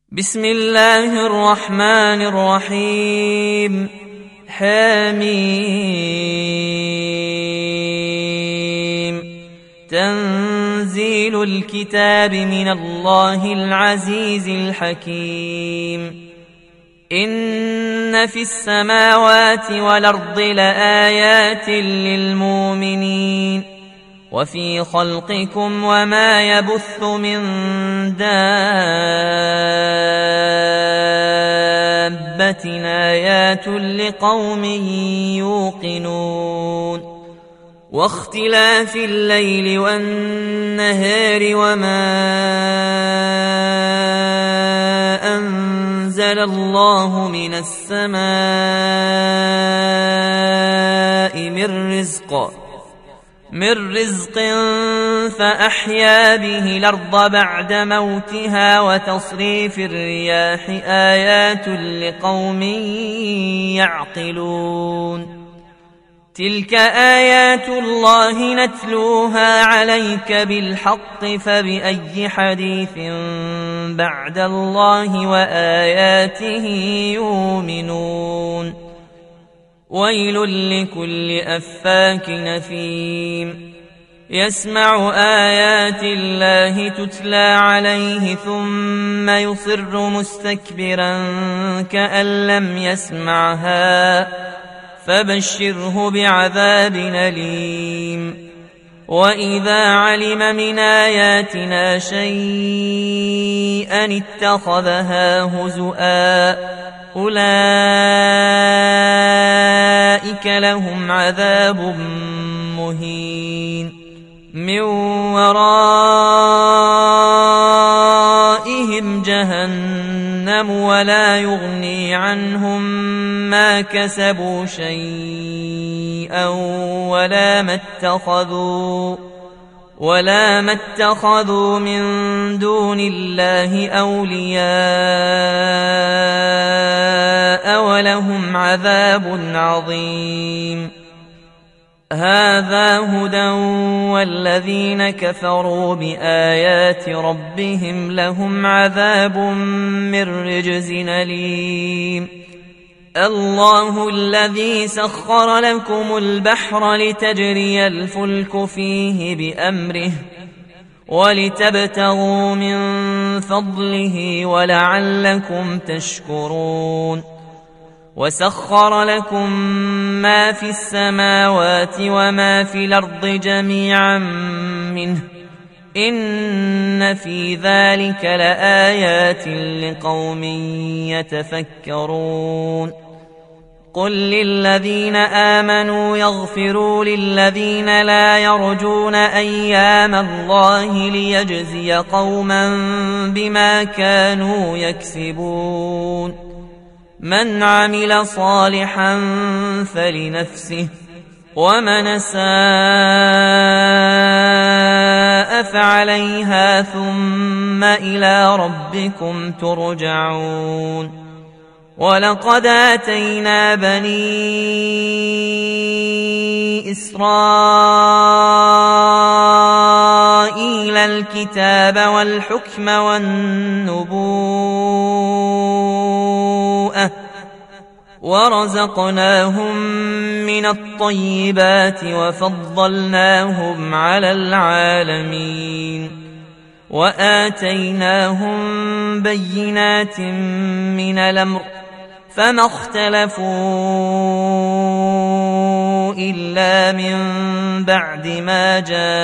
بسم الله الرحمن الرحيم. حميم. تنزيل الكتاب من الله العزيز الحكيم. إن في السماوات والأرض لآيات للمؤمنين وفي خلقكم وما يبث من دابة آيات لقوم يوقنون. واختلاف الليل والنهار وما أنزل الله من السماء من رزق فأحيا به الأرض بعد موتها وتصريف الرياح آيات لقوم يعقلون. تلك آيات الله نتلوها عليك بالحق فبأي حديث بعد الله وآياته يؤمنون. ويل لكل أفاك أثيم يسمع آيات الله تتلى عليه ثم يصر مستكبرا كأن لم يسمعها فبشره بعذاب أليم. وإذا علم من آياتنا شيئا اتخذها هزؤا أولئك لهم عذاب مهين من ورائهم جهنم ولا يغني عنهم ما كسبوا شيئا ولا ما اتخذوا من دون الله أولياء ولهم عذاب عظيم. هذا هدى والذين كفروا بآيات ربهم لهم عذاب من رجز أليم. الله الذي سخر لكم البحر لتجري الفلك فيه بأمره ولتبتغوا من فضله ولعلكم تشكرون. وسخر لكم ما في السماوات وما في الأرض جميعا منه إن في ذلك لآيات لقوم يتفكرون. قل للذين آمنوا يغفروا للذين لا يرجون أيام الله ليجزي قوما بما كانوا يكسبون. من عمل صالحا فلنفسه ومن أساء فعليها ثم إلى ربكم ترجعون. ولقد آتينا بني إسرائيل الكتاب والحكم والنبوءة ورزقناهم من الطيبات وفضلناهم على العالمين وآتيناهم بينات من الأمر فما اختلفوا إلا من بعد ما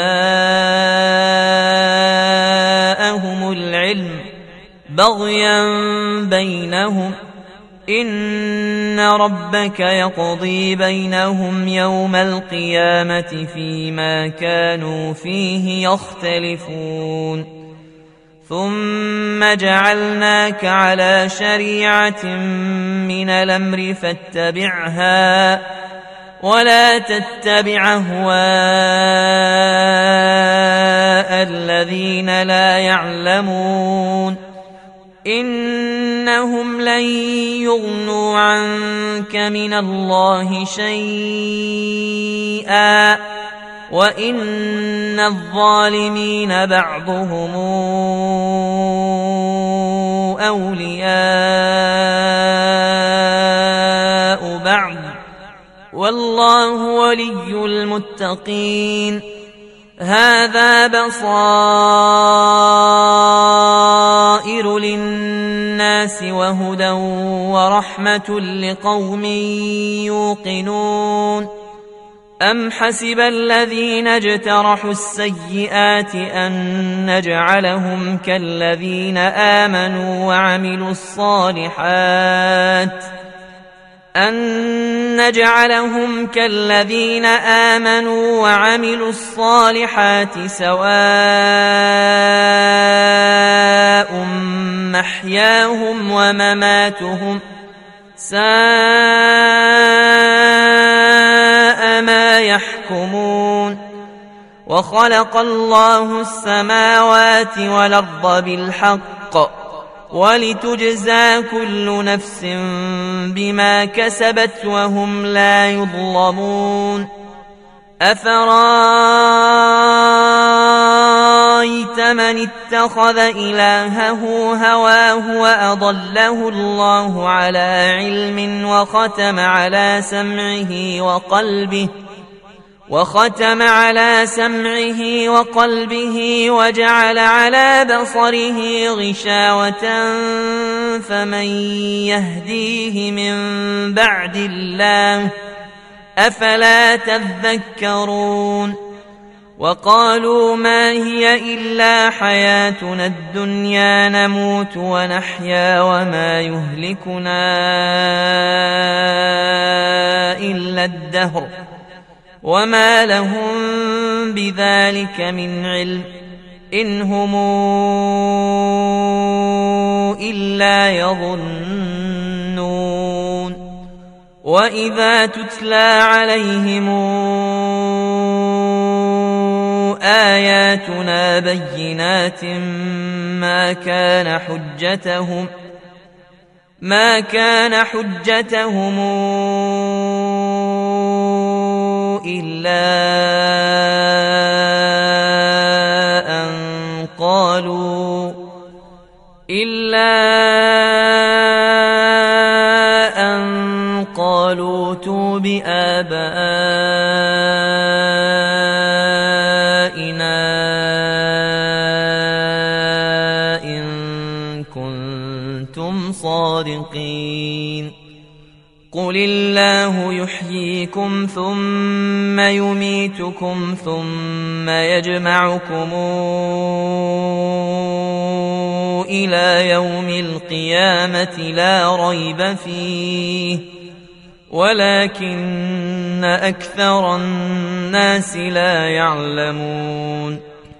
جاءهم العلم بغيا بينهم إن ربك يقضي بينهم يوم القيامة فيما كانوا فيه يختلفون. ثم جعلناك على شريعة من الأمر فاتبعها ولا تتبع أهواء الذين لا يعلمون إنهم لن يغنوا عنك من الله شيئا وإن الظالمين بعضهم أولياء بعض والله ولي المتقين. هذا بصائر للناس وهدى ورحمة لقوم يوقنون. أم حسب الذين اجترحوا السيئات أن نجعلهم كالذين آمنوا وعملوا الصالحات سواء محياهم ومماتهم ساء ما يحكمون. وخلق الله السماوات والأرض بالحق ولتجزى كل نفس بما كسبت وهم لا يظلمون. أفرأيت من اتخذ إلهه هواه وأضله الله على علم وختم على سمعه وقلبه وجعل على بصره غشاوة فمن يهديه من بعد الله أفلا تذكرون. وقالوا ما هي إلا حياتنا الدنيا نموت ونحيا وما يهلكنا إلا الدهر وما لهم بذلك من علم إن هم إلا يظنون. وإذا تتلى عليهم آياتنا بينات ما كان حجتهم إلا أن قالوا ائتوا بآبائنا إن كنتم صادقين. قل الله يحييكم ثم يميتكم ثم يجمعكم إلى يوم القيامة لا ريب فيه ولكن أكثر الناس لا يعلمون.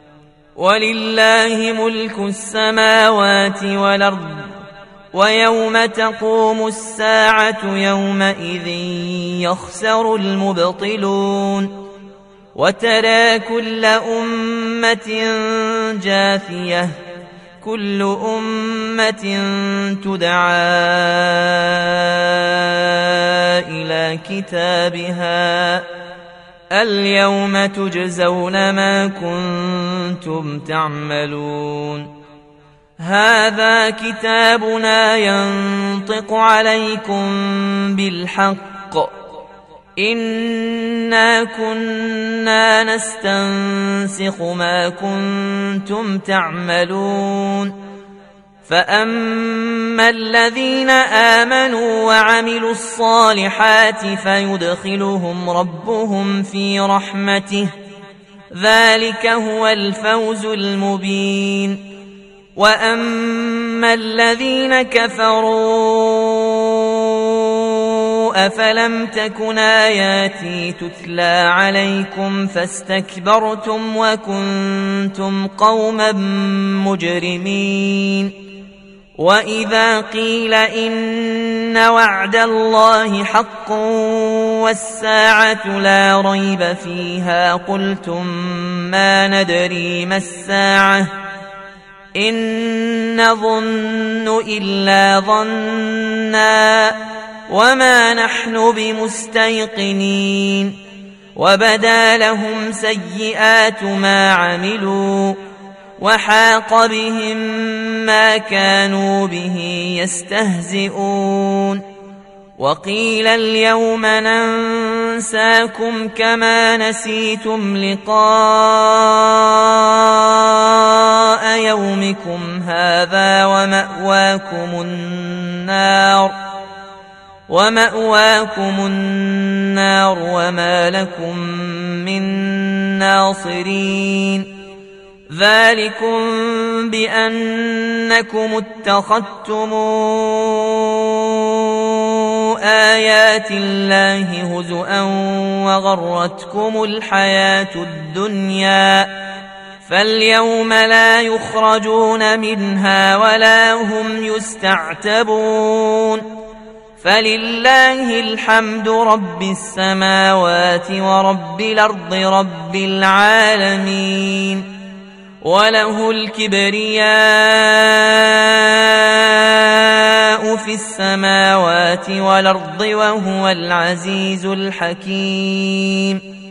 ولله ملك السماوات والأرض ويوم تقوم الساعة يومئذ يخسر المبطلون. وترى كل أمة جاثية كل أمة تدعى إلى كتابها اليوم تجزون ما كنتم تعملون. هذا كتابنا ينطق عليكم بالحق إنا كنا نستنسخ ما كنتم تعملون. فأما الذين آمنوا وعملوا الصالحات فيدخلهم ربهم في رحمته ذلك هو الفوز المبين. وأما الذين كفروا أفلم تكن آياتي تتلى عليكم فاستكبرتم وكنتم قوما مجرمين. وإذا قيل إن وعد الله حق والساعة لا ريب فيها قلتم ما ندري ما الساعة إن نظن إلا ظنا وما نحن بمستيقنين. وبدا لهم سيئات ما عملوا وحاق بهم ما كانوا به يستهزئون وقيل اليوم ننساكم كما نسيتم لقاء يومكم هذا ومأواكم النار وما لكم من ناصرين ذلكم بأنكم اتخذتم آيات الله هزؤا وغرتكم الحياة الدنيا فاليوم لا يخرجون منها ولا هم يستعتبون فلله الحمد رب السماوات ورب الأرض رب العالمين وله الكبرياء في السماوات والأرض وهو العزيز الحكيم